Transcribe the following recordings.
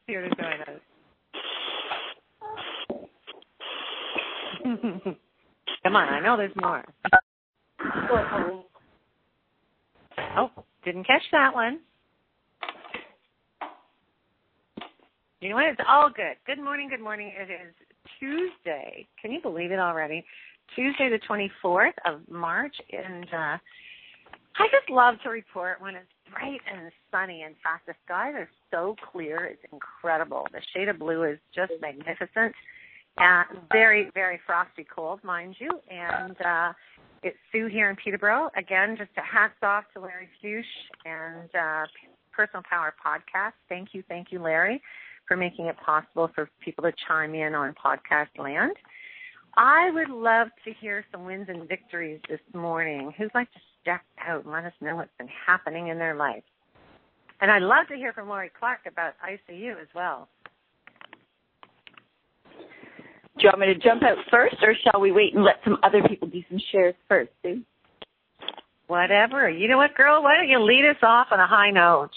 here to join us. Come on, I know there's more. Oh, didn't catch that one. You know what? It's all good. Good morning, good morning. It is Tuesday. Can you believe it already? Tuesday the 24th of March. And I just love to report when it's bright and sunny. In fact, the skies are so clear. It's incredible. The shade of blue is just magnificent. Very, very frosty cold, mind you. And it's Sue here in Peterborough. Again, just a hats off to Larry Fuchs and Personal Power Podcast. Thank you, Larry, for making it possible for people to chime in on podcast land. I would love to hear some wins and victories this morning. Who'd like to step out and let us know what's been happening in their life? And I'd love to hear from Lori Clark about ICU as well. Do you want me to jump out first, or shall we wait and let some other people do some shares first, Sue? Whatever. You know what, girl? Why don't you lead us off on a high note?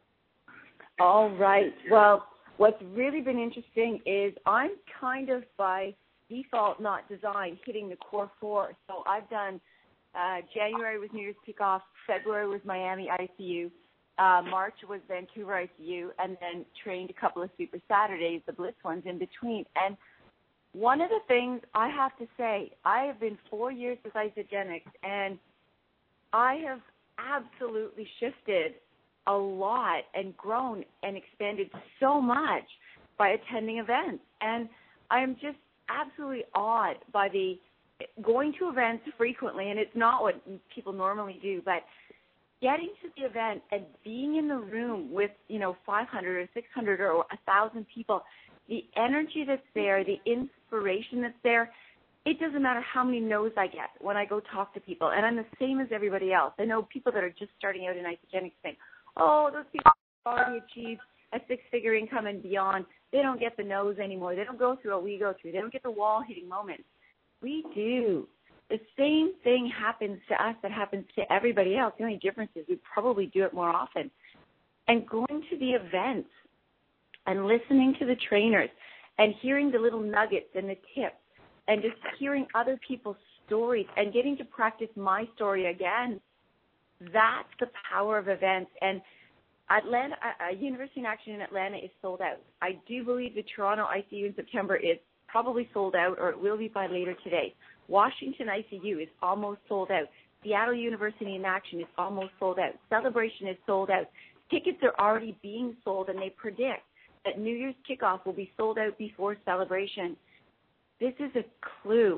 All right. Well, what's really been interesting is I'm kind of by default, not design, hitting the core four. So I've done January was New Year's Kickoff, February was Miami ICU, March was Vancouver ICU, and then trained a couple of Super Saturdays, the Blitz ones in between. And one of the things I have to say, I have been 4 years with Isagenix, and I have absolutely shifted a lot and grown and expanded so much by attending events. And I am just absolutely awed by the going to events frequently, and it's not what people normally do, but getting to the event and being in the room with, 500 or 600 or 1,000 people, the energy that's there, the inspiration that's there, it doesn't matter how many no's I get when I go talk to people. And I'm the same as everybody else. I know people that are just starting out in Isagenix saying, oh, those people have already achieved a six-figure income and beyond. They don't get the no's anymore. They don't go through what we go through. They don't get the wall-hitting moments. We do. The same thing happens to us that happens to everybody else. The only difference is we probably do it more often. And going to the events and listening to the trainers and hearing the little nuggets and the tips and just hearing other people's stories and getting to practice my story again, that's the power of events. And Atlanta, University in Action in Atlanta is sold out. I do believe the Toronto ICU in September is probably sold out, or it will be by later today. Washington ICU is almost sold out. Seattle University in Action is almost sold out. Celebration is sold out. Tickets are already being sold, and they predict that New Year's Kickoff will be sold out before Celebration. This is a clue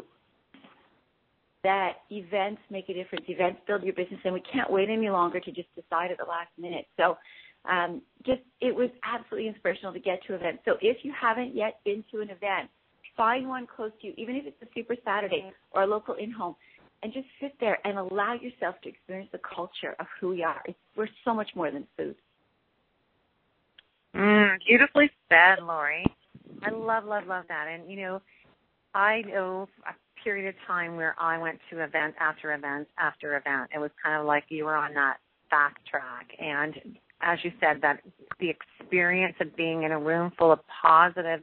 that events make a difference. Events build your business, and we can't wait any longer to just decide at the last minute. So it was absolutely inspirational to get to events. So if you haven't yet been to an event, find one close to you, even if it's a Super Saturday or a local in-home, and just sit there and allow yourself to experience the culture of who we are. We're so much more than food. Beautifully said, Lori. I love that. And, I know a period of time where I went to event after event after event. It was kind of like you were on that fast track. And as you said, that the experience of being in a room full of positive,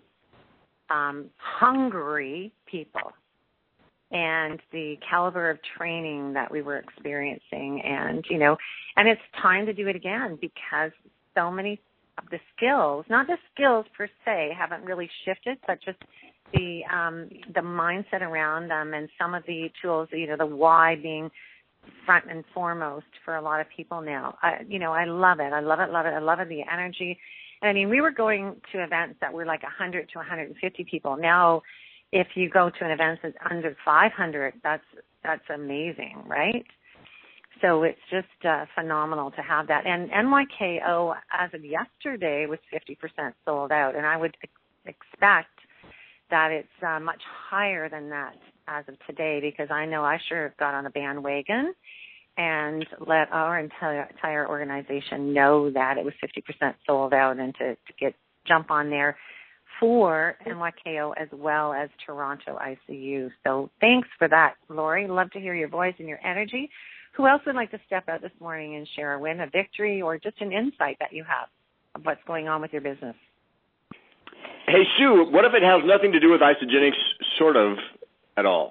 hungry people and the caliber of training that we were experiencing. And, and it's time to do it again because so many of the skills, not the skills per se, haven't really shifted, but just the mindset around them and some of the tools, the why being front and foremost for a lot of people now. I love it. I love it, the energy. And I mean, we were going to events that were like 100 to 150 people. Now, if you go to an event that's under 500, that's amazing, right? So it's just phenomenal to have that. And NYKO, as of yesterday, was 50% sold out. And I would expect that it's much higher than that as of today, because I know I sure got on the bandwagon and let our entire organization know that it was 50% sold out, and to jump on there for NYKO as well as Toronto ICU. So thanks for that, Lori. Love to hear your voice and your energy. Who else would like to step out this morning and share a win, a victory, or just an insight that you have of what's going on with your business? Hey, Sue, what if it has nothing to do with Isagenix, sort of, at all?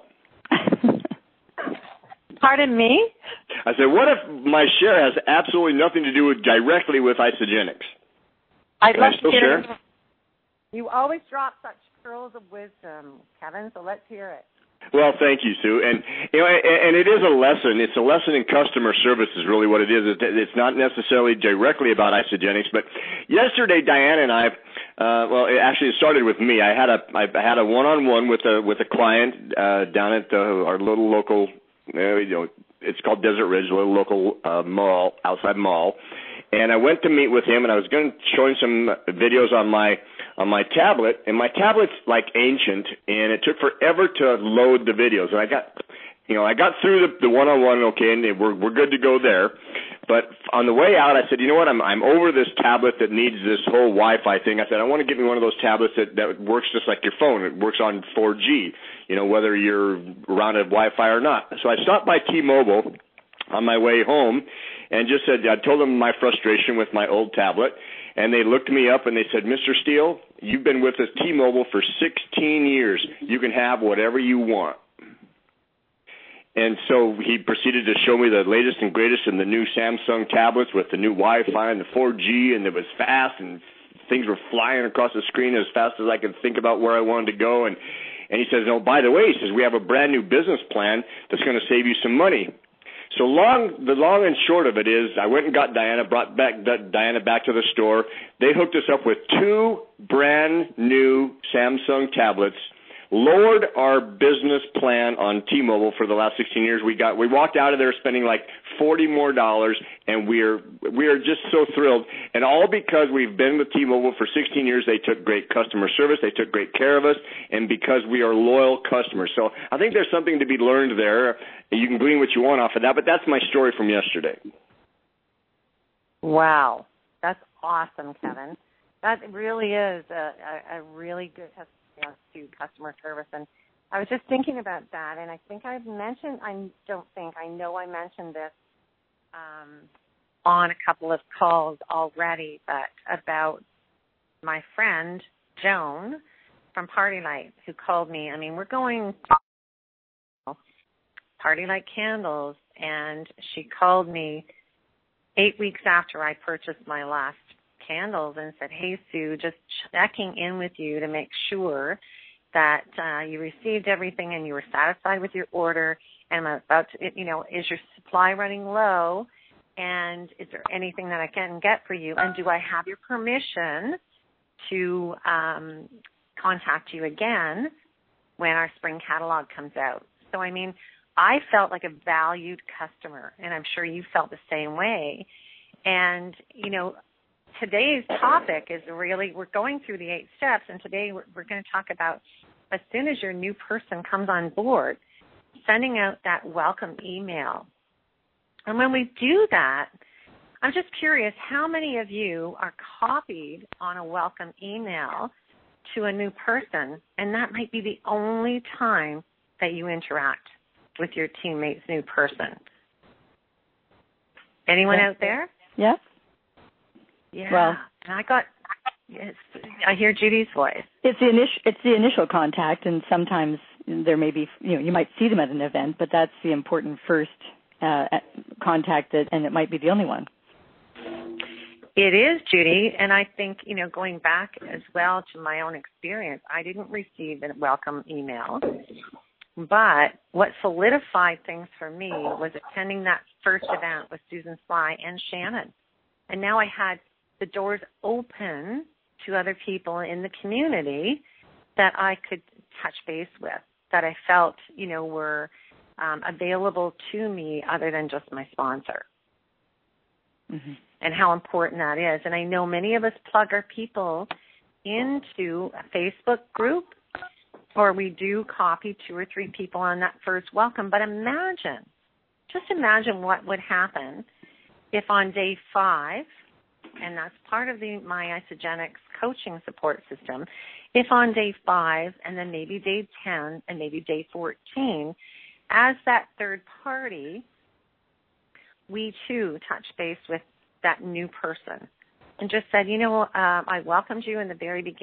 Pardon me? I said, what if my share has absolutely nothing to do directly with Isagenix? I'd Can I love still to hear share? it. You always drop such pearls of wisdom, Kevin, so let's hear it. Well, thank you, Sue. And and it is a lesson. It's a lesson in customer service is really what it is. It's not necessarily directly about Isagenix, but yesterday Diana and I, it started with me. I had a one-on-one with a client down at our little local, it's called Desert Ridge, a little local outside mall. And I went to meet with him, and I was going to show him some videos on my tablet, and my tablet's like ancient, and it took forever to load the videos. And I got through the one-on-one, okay, and we're good to go there. But on the way out, I said, you know what, I'm over this tablet that needs this whole Wi-Fi thing. I said, I want to get me one of those tablets that works just like your phone. It works on 4G, whether you're around at Wi-Fi or not. So I stopped by T-Mobile on my way home and just said, I told them my frustration with my old tablet, and they looked me up and they said, Mr. Steele, you've been with us T-Mobile for 16 years. You can have whatever you want. And so he proceeded to show me the latest and greatest in the new Samsung tablets with the new Wi-Fi and the 4G, and it was fast, and things were flying across the screen as fast as I could think about where I wanted to go. And he says, by the way, he says, we have a brand new business plan that's going to save you some money. So the long and short of it is I went and got Diana, brought Diana back to the store. They hooked us up with 2 brand new Samsung tablets, lowered our business plan on T-Mobile for the last 16 years. We walked out of there spending like $40 more, and we are just so thrilled. And all because we've been with T-Mobile for 16 years. They took great customer service. They took great care of us, and because we are loyal customers. So I think there's something to be learned there. You can glean what you want off of that, but that's my story from yesterday. Wow. That's awesome, Kevin. That really is a really good to customer service. And I was just thinking about that, and I think I mentioned this on a couple of calls already, but about my friend Joan from Party Light who called me. I mean, we're going to Party Light candles, and she called me 8 weeks after I purchased my last candles and said, hey, Sue, just checking in with you to make sure that you received everything and you were satisfied with your order, and I'm about to, is your supply running low, and is there anything that I can get for you, and do I have your permission to contact you again when our spring catalog comes out? So, I mean, I felt like a valued customer, and I'm sure you felt the same way. And, today's topic is really, we're going through the 8 steps, and today we're going to talk about, as soon as your new person comes on board, sending out that welcome email. And when we do that, I'm just curious, how many of you are copied on a welcome email to a new person, and that might be the only time that you interact with your teammate's new person? Anyone out there? Yes. Yeah. Well, and I hear Judy's voice. It's the initial contact, and sometimes there may be, you might see them at an event, but that's the important first contact, and it might be the only one. It is, Judy, and I think, going back as well to my own experience, I didn't receive a welcome email, but what solidified things for me was attending that first event with Susan Sly and Shannon. And now I had the doors open to other people in the community that I could touch base with, that I felt, were available to me other than just my sponsor. Mm-hmm. And how important that is. And I know many of us plug our people into a Facebook group, or we do copy 2 or 3 people on that first welcome. But just imagine what would happen if on day 5, and that's part of my Isagenix coaching support system, if on day 5 and then maybe day 10 and maybe day 14, as that third party, we too touch base with that new person and just said, I welcomed you in the very beginning.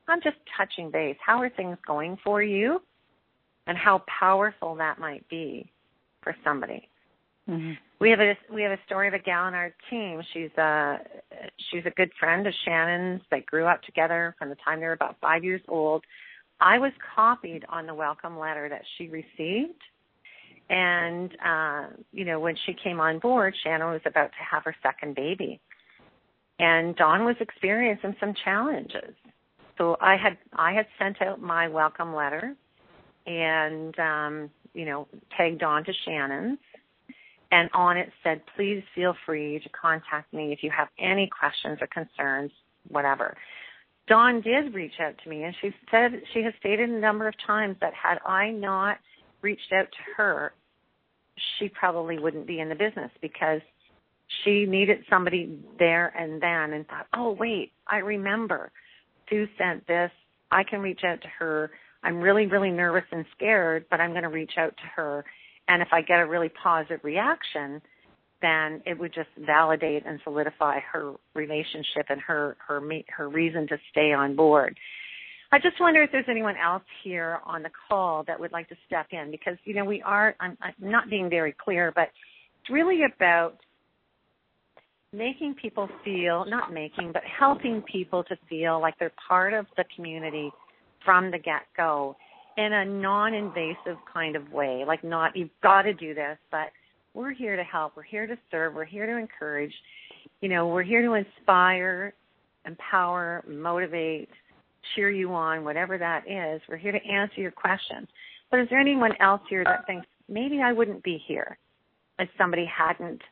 I'm just touching base. How are things going for you? And how powerful that might be for somebody. Mm-hmm. We have a story of a gal on our team. She's a good friend of Shannon's. They grew up together from the time they were about 5 years old. I was copied on the welcome letter that she received. And, when she came on board, Shannon was about to have her second baby. And Dawn was experiencing some challenges. So I had sent out my welcome letter and, tagged on to Shannon's. And on it said, please feel free to contact me if you have any questions or concerns, whatever. Dawn did reach out to me, and she has stated a number of times that had I not reached out to her, she probably wouldn't be in the business because she needed somebody there and then and thought, oh, wait, I remember. Sue sent this. I can reach out to her. I'm really, really nervous and scared, but I'm going to reach out to her. And if I get a really positive reaction, then it would just validate and solidify her relationship and her reason to stay on board. I just wonder if there's anyone else here on the call that would like to step in because, I'm not being very clear, but it's really about making people feel, but helping people to feel like they're part of the community from the get-go in a non-invasive kind of way, like not, you've got to do this, but we're here to help, we're here to serve, we're here to encourage, we're here to inspire, empower, motivate, cheer you on, whatever that is. We're here to answer your questions. But is there anyone else here that thinks maybe I wouldn't be here if somebody hadn't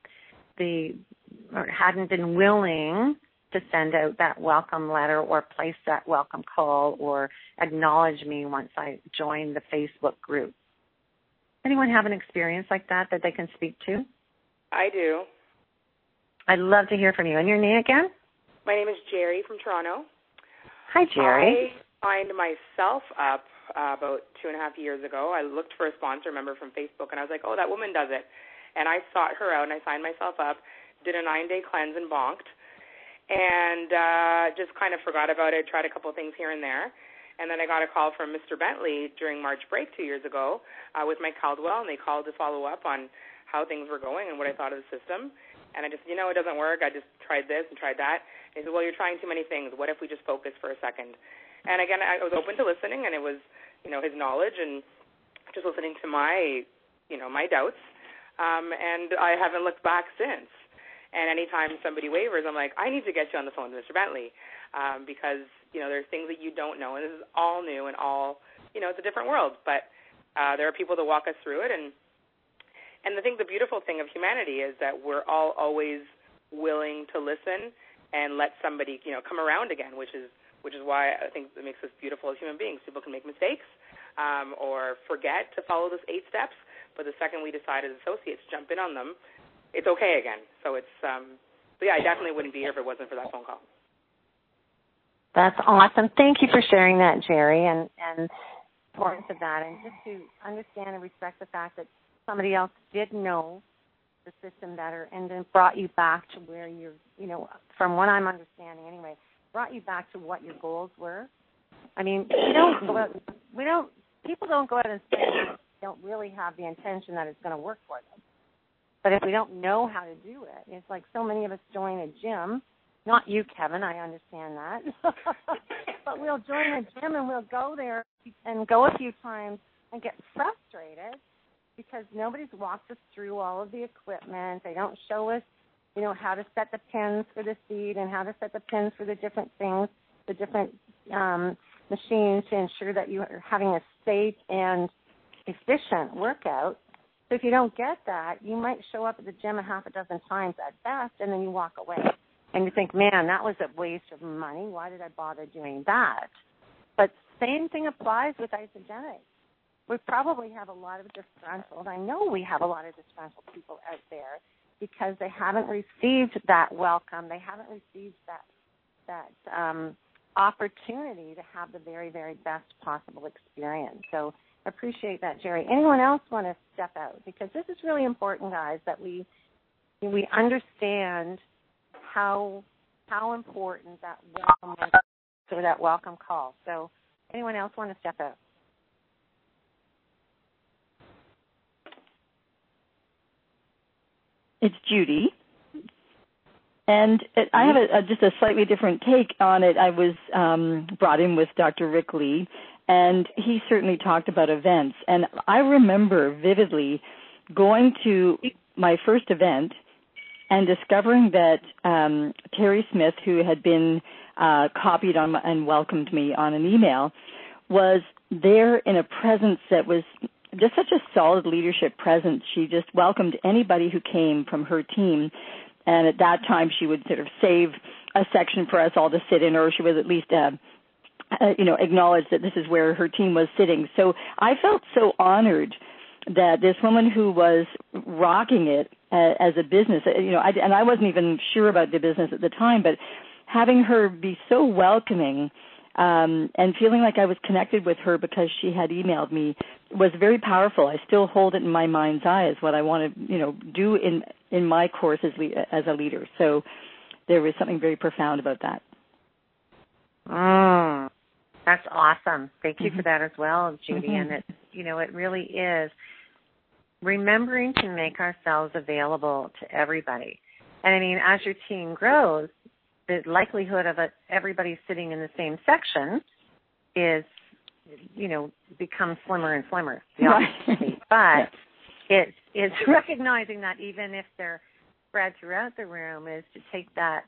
been willing to send out that welcome letter or place that welcome call or acknowledge me once I joined the Facebook group? Anyone have an experience like that they can speak to? I do. I'd love to hear from you. And your name again? My name is Jerry from Toronto. Hi, Jerry. I signed myself up about 2.5 years ago. I looked for a sponsor member from Facebook, and I was like, oh, that woman does it. And I sought her out, and I signed myself up, did a 9-day cleanse and bonked, and just kind of forgot about it, tried a couple of things here and there. And then I got a call from Mr. Bentley during March break 2 years ago with Mike Caldwell, and they called to follow up on how things were going and what I thought of the system. And I just, it doesn't work. I just tried this and tried that. And he said, well, you're trying too many things. What if we just focus for a second? And again, I was open to listening, and it was, his knowledge and just listening to my, my doubts. And I haven't looked back since. And anytime somebody wavers, I'm like, I need to get you on the phone to Mr. Bentley because, there's things that you don't know, and this is all new and all, it's a different world. But there are people that walk us through it. And the beautiful thing of humanity is that we're all always willing to listen and let somebody, come around again, which is why I think it makes us beautiful as human beings. People can make mistakes or forget to follow those 8 steps, but the second we decide as associates to jump in on them, it's okay again. So it's, I definitely wouldn't be here if it wasn't for that phone call. That's awesome. Thank you for sharing that, Jerry, and importance of that, and just to understand and respect the fact that somebody else did know the system better and then brought you back to where you're, from what I'm understanding anyway, brought you back to what your goals were. I mean, people don't go out and say they don't really have the intention that it's going to work for them. But if we don't know how to do it, it's like so many of us join a gym. Not you, Kevin, I understand that. But we'll join a gym and we'll go there and go a few times and get frustrated because nobody's walked us through all of the equipment. They don't show us, how to set the pins for the seat and how to set the pins for the different things, the different machines to ensure that you are having a safe and efficient workout. So if you don't get that, you might show up at the gym 6 times at best, and then you walk away. And you think, man, that was a waste of money. Why did I bother doing that? But same thing applies with Isagenix. We probably have a lot of disgruntled. I know we have a lot of disgruntled people out there because they haven't received that welcome. They haven't received that opportunity to have the very, very best possible experience. So I appreciate that, Jerry. Anyone else want to step out? Because this is really important, guys, that we understand how important that welcome for that welcome call. So anyone else want to step up? It's Judy. And I have just a slightly different take on it. I was brought in with Dr. Rick Lee, and he certainly talked about events. And I remember vividly going to my first event and discovering that Terry Smith, who had been copied on and welcomed me on an email, was there in a presence that was just such a solid leadership presence. She just welcomed anybody who came from her team. And at that time, she would sort of save a section for us all to sit in, or she would at least, acknowledge that this is where her team was sitting. So I felt so honored that this woman who was rocking it as a business, and I wasn't even sure about the business at the time, but having her be so welcoming and feeling like I was connected with her because she had emailed me was very powerful. I still hold it in my mind's eye as what I want to, do in my course as a leader. So there was something very profound about that. That's awesome. Thank you for that as well, Judy. And it really is remembering to make ourselves available to everybody. And I mean, as your team grows, the likelihood of everybody sitting in the same section is, becomes slimmer and slimmer. Right. But it's recognizing that even if they're spread throughout the room, is to take that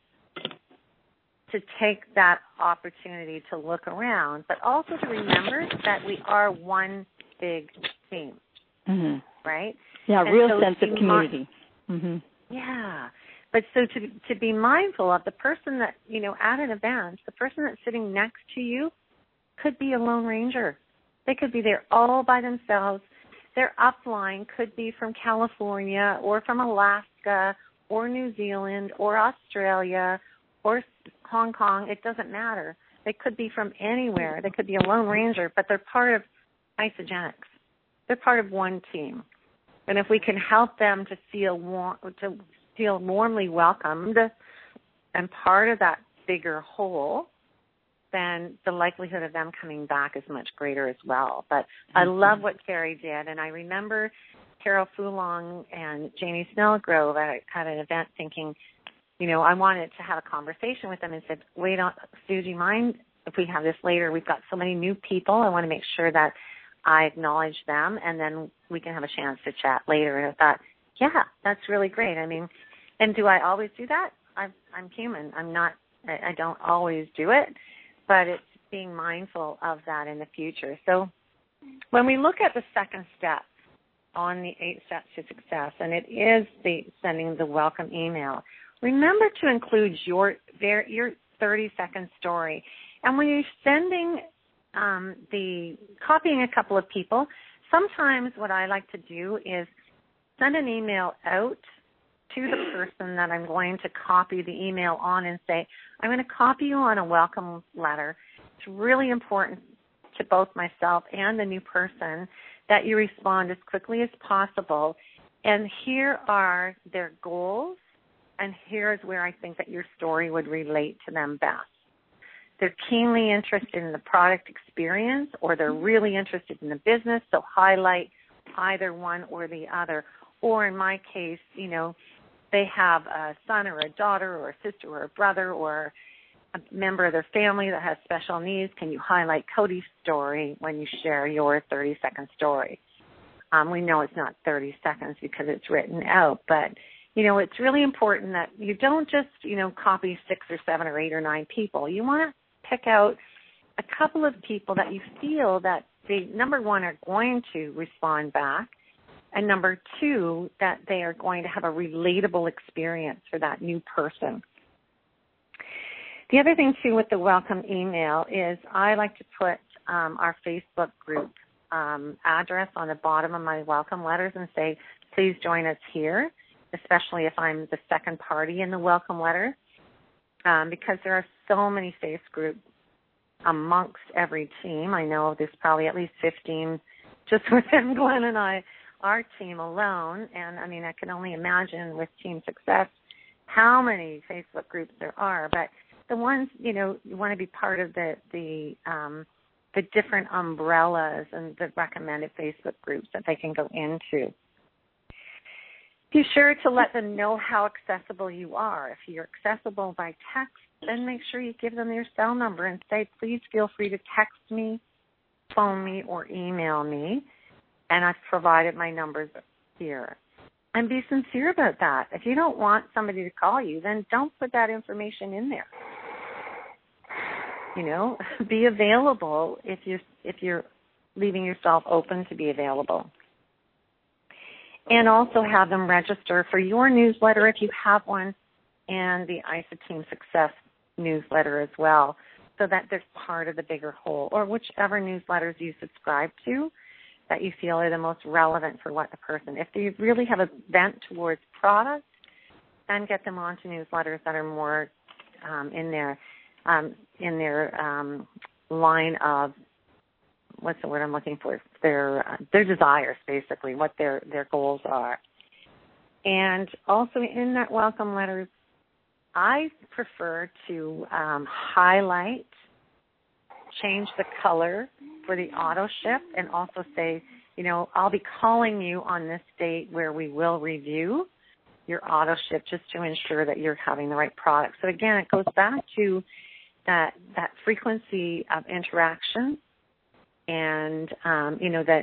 opportunity to look around, but also to remember that we are one big team, right? Yeah, and real sense of community. Yeah. But so to be mindful of the person that, at an event, the person that's sitting next to you could be a Lone Ranger. They could be there all by themselves. Their upline could be from California or from Alaska or New Zealand or Australia or Hong Kong. It doesn't matter. They could be from anywhere. They could be a Lone Ranger, but they're part of Isagenix. They're part of one team. And if we can help them to feel warmly welcomed and part of that bigger whole, then the likelihood of them coming back is much greater as well. But I love what Terry did, and I remember Carol Fulong and Janie Snellgrove at an event thinking, I wanted to have a conversation with them and said, wait, Sue, do you mind if we have this later? We've got so many new people. I want to make sure that I acknowledge them, and then we can have a chance to chat later. And I thought, yeah, that's really great. I mean, and do I always do that? I'm human. I don't always do it, but it's being mindful of that in the future. So when we look at the second step on the 8 steps to success, and it is sending the welcome email, remember to include your 30-second story. And when you're sending copying a couple of people, sometimes what I like to do is send an email out to the person that I'm going to copy the email on and say, I'm going to copy you on a welcome letter. It's really important to both myself and the new person that you respond as quickly as possible. And here are their goals, and here's where I think that your story would relate to them best. They're keenly interested in the product experience, or they're really interested in the business, so highlight either one or the other. Or in my case, they have a son or a daughter or a sister or a brother or a member of their family that has special needs. Can you highlight Cody's story when you share your 30-second story? We know it's not 30 seconds because it's written out, but, it's really important that you don't just, copy 6 or 7 or 8 or 9 people. You want to pick out a couple of people that you feel that they, number one, are going to respond back, and number 2, that they are going to have a relatable experience for that new person. The other thing, too, with the welcome email is I like to put our Facebook group address on the bottom of my welcome letters and say, please join us here, especially if I'm the second party in the welcome letter, because there are so many face groups amongst every team. I know there's probably at least 15 just within Glenn and I, our team alone, and I can only imagine with Team Success how many Facebook groups there are, but the ones, you want to be part of the different umbrellas and the recommended Facebook groups that they can go into. Be sure to let them know how accessible you are. If you're accessible by text, then make sure you give them your cell number and say, please feel free to text me, phone me, or email me, and I've provided my numbers here. And be sincere about that. If you don't want somebody to call you, then don't put that information in there. Be available if you're leaving yourself open to be available. And also have them register for your newsletter if you have one, and the ISA Team Success newsletter as well, so that they're part of the bigger whole, or whichever newsletters you subscribe to that you feel are the most relevant for what the person. If you really have a bent towards product, then get them onto newsletters that are more in their line of, what's the word I'm looking for? Their desires, basically, what their goals are. And also in that welcome letters, I prefer to highlight, change the color for the auto ship, and also say, I'll be calling you on this date where we will review your auto ship just to ensure that you're having the right product. So again, it goes back to that frequency of interaction, and that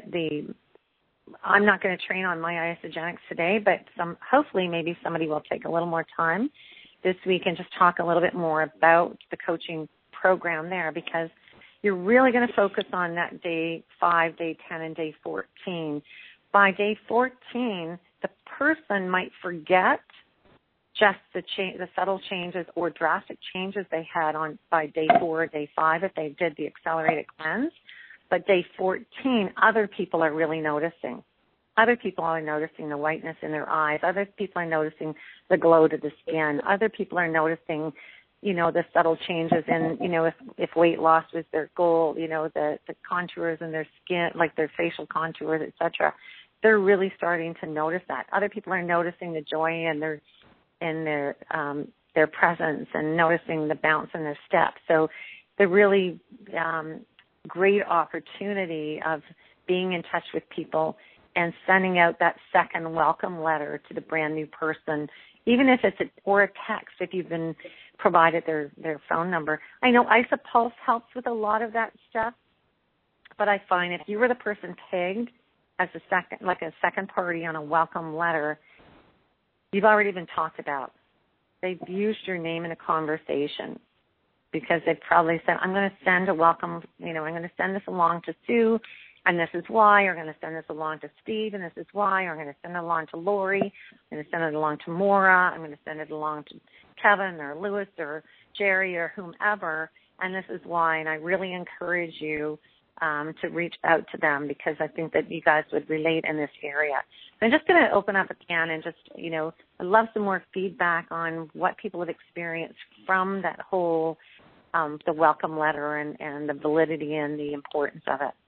I'm not going to train on my Isagenix today, but hopefully maybe somebody will take a little more time this week and just talk a little bit more about the coaching program there, because you're really going to focus on that day 5, day 10, and day 14. By day 14, the person might forget just the subtle changes or drastic changes they had by day 4 or day 5 if they did the accelerated cleanse. But day 14, other people are really noticing. Other people are noticing the whiteness in their eyes. Other people are noticing the glow to the skin. Other people are noticing, the subtle changes in, if weight loss was their goal, the contours in their skin, like their facial contours, etc. They're really starting to notice that. Other people are noticing the joy in their presence and noticing the bounce in their step. So the really great opportunity of being in touch with people and sending out that second welcome letter to the brand new person, even if it's or a text if you've been provided their phone number. I know ISA Pulse helps with a lot of that stuff, but I find if you were the person tagged as a second party on a welcome letter, you've already been talked about. They've used your name in a conversation, because they've probably said, I'm going to send a welcome, I'm going to send this along to Sue, and this is why, or I'm going to send this along to Steve, and this is why, or I'm going to send it along to Lori, I'm going to send it along to Maura, I'm going to send it along to Kevin or Lewis or Jerry or whomever, and this is why. And I really encourage you to reach out to them, because I think that you guys would relate in this area. So I'm just going to open up again and just, I'd love some more feedback on what people have experienced from that whole the welcome letter and the validity and the importance of it.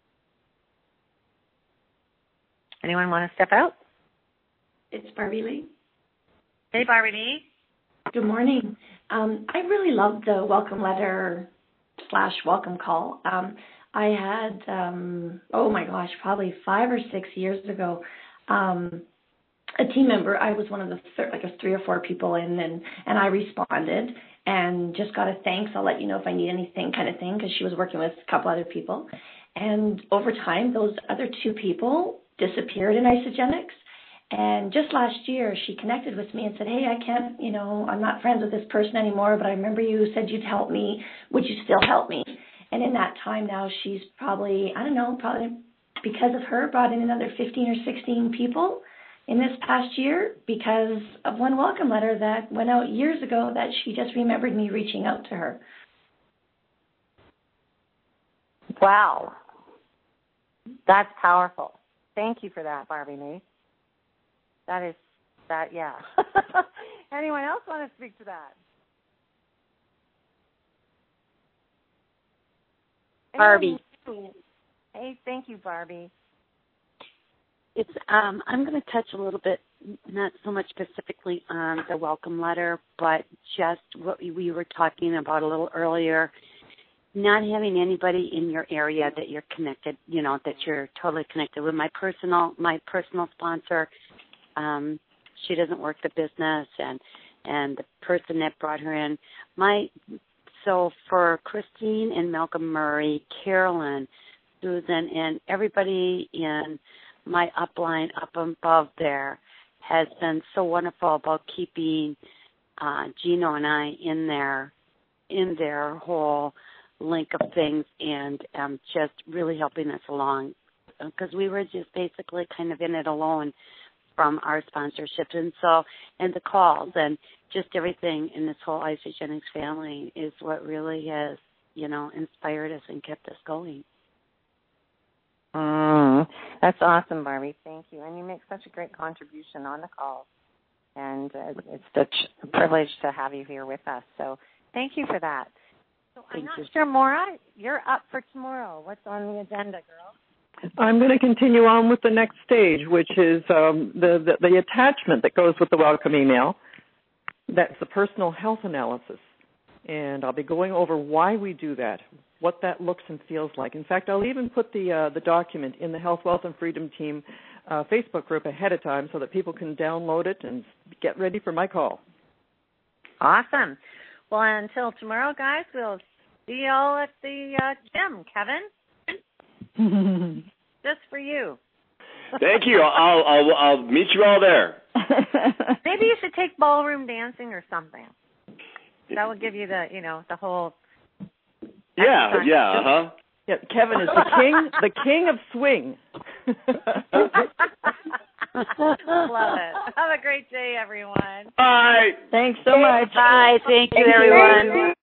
Anyone want to step out? It's Barbie Lee. Hey, Barbie Lee. Good morning. I really loved the welcome letter / welcome call. I had, probably 5 or 6 years ago, a team member, I was one of the 3 or 4 people in, and I responded and just got a thanks, I'll let you know if I need anything kind of thing, because she was working with a couple other people. And over time, those other 2 people disappeared in Isagenix. And just last year, she connected with me and said, hey, I can't, I'm not friends with this person anymore, but I remember you said you'd help me. Would you still help me? And in that time now, she's probably because of her, brought in another 15 or 16 people in this past year because of one welcome letter that went out years ago that she just remembered me reaching out to her. Wow. That's powerful. Thank you for that, Barbie Lee. Yeah. Anyone else want to speak to that? Barbie. Hey, thank you, Barbie. I'm going to touch a little bit, not so much specifically on the welcome letter, but just what we were talking about a little earlier. Not having anybody in your area that you're connected, that you're totally connected with. My personal sponsor, she doesn't work the business, and the person that brought her in, so for Christine and Malcolm Murray, Carolyn, Susan, and everybody in my upline up above there has been so wonderful about keeping Gino and I in their whole link of things, and just really helping us along, because we were just basically kind of in it alone from our sponsorships, and the calls and just everything in this whole Isagenix family is what really has inspired us and kept us going. That's awesome, Barbie. Thank you. And you make such a great contribution on the calls. And it's such a privilege to have you here with us. So thank you for that. So I'm not sure, Maura, you're up for tomorrow. What's on the agenda, girl? I'm going to continue on with the next stage, which is the attachment that goes with the welcome email. That's the personal health analysis. And I'll be going over why we do that, what that looks and feels like. In fact, I'll even put the document in the Health, Wealth, and Freedom Team Facebook group ahead of time so that people can download it and get ready for my call. Awesome. Well, until tomorrow, guys, we'll see you all at the gym. Kevin? Just for you. Thank you. I'll meet you all there. Maybe you should take ballroom dancing or something. That will give you the whole. Yeah, uh-huh. Yeah, Kevin is the king of swing. Love it. Have a great day, everyone. Bye. Thanks so much. Bye. Thank you, everyone.